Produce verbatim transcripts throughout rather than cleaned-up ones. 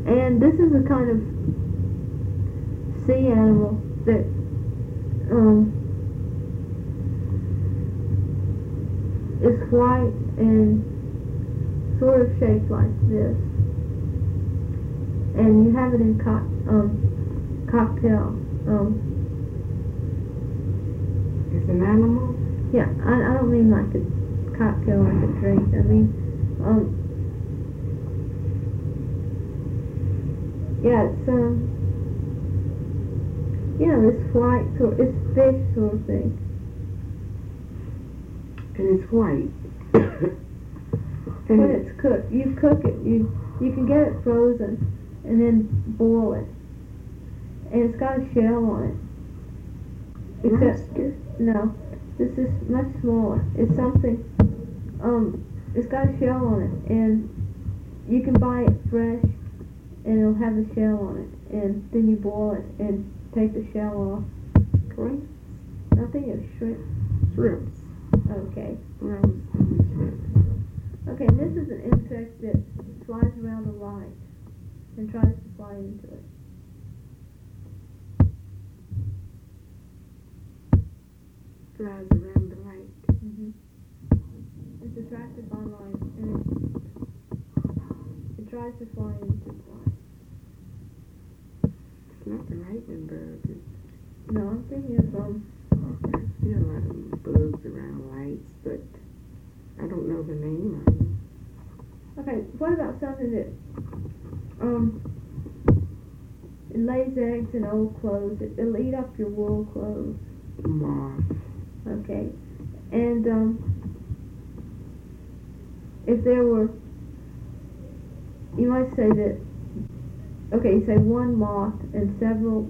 And this is a kind of sea animal that um, is white and sort of shaped like this. And you have it in co um, cocktail. Um, it's an animal? Yeah, I, I don't mean like a cocktail, like a drink. I mean, um, yeah, it's, um, you know, it's white, sort it's fish sort of thing. And it's white. When it's cooked, you cook it, you, you can get it frozen and then boil it. And it's got a shell on it. Except, no, this is much smaller. It's something, um, it's got a shell on it, and you can buy it fresh, and it'll have the shell on it, and then you boil it and take the shell off. Shrimp? I think it's shrimp. Shrimps. Okay. Well, I was thinking shrimp. Okay, this is an insect that flies around the light and tries to fly into it. Flies around the light. Mm-hmm. It's attracted by light, and it, it tries to fly into the light. It's not the lightning bug. It's, no, I'm thinking of, um... I see a lot of bugs around lights, but I don't know the name of them. Okay, what about something that, um, it lays eggs in old clothes? It, it'll eat up your wool clothes. Moth. Okay, and um, if there were, you might say that, okay, you say one moth and several,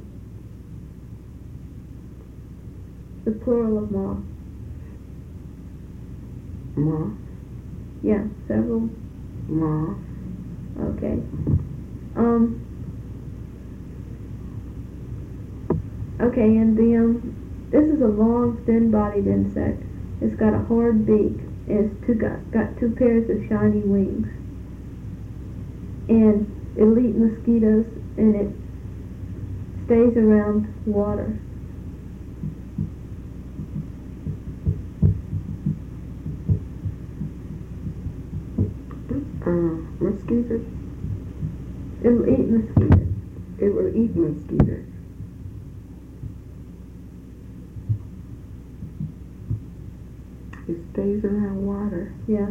the plural of moth. Moth? Yeah, several. Moth. Okay. Um. Okay, and the um. This is a long, thin-bodied insect. It's got a hard beak, and it's two, got, got two pairs of shiny wings. And it'll eat mosquitoes, and it stays around water. Uh, mosquitoes? It'll eat mosquitoes. It will eat mosquitoes. It stays around water. Yeah.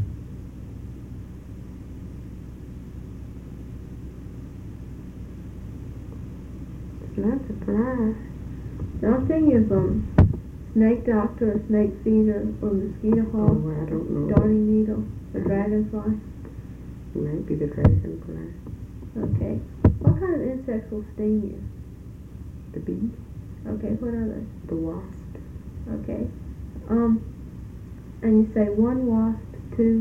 It's not a fly. Now I'm thinking of um, snake doctor, or snake feeder, or mosquito hawk, Oh, I don't know. darning needle, or dragonfly. Maybe the dragonfly. Okay. What kind of insects will sting you? The bee. Okay, what others? The wasp. Okay. Um, and you say one wasp, two.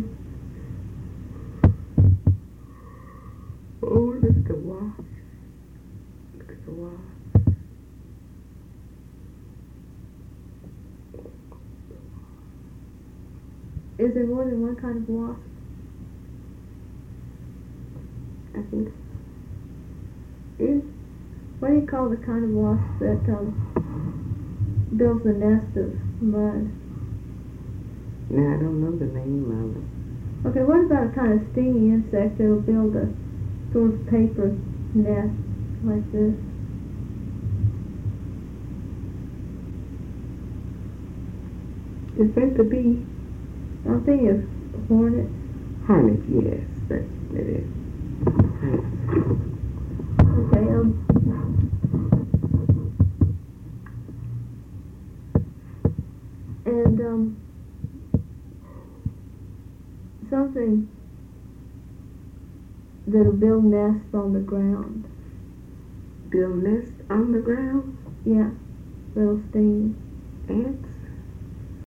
Oh, look at the wasp. Look at the wasp. Is there more than one kind of wasp? I think is. What do you call the kind of wasp that um, builds a nest of mud? Now I don't know the name of it. Okay, what about a kind of stinging insect that'll build a sort of paper nest like this? Is that the bee? I'm thinking of hornet. Hornet, yes, that it is. Okay, um, and um, something that'll build nests on the ground. Build nest on the ground? Yeah, that'll sting. Ants?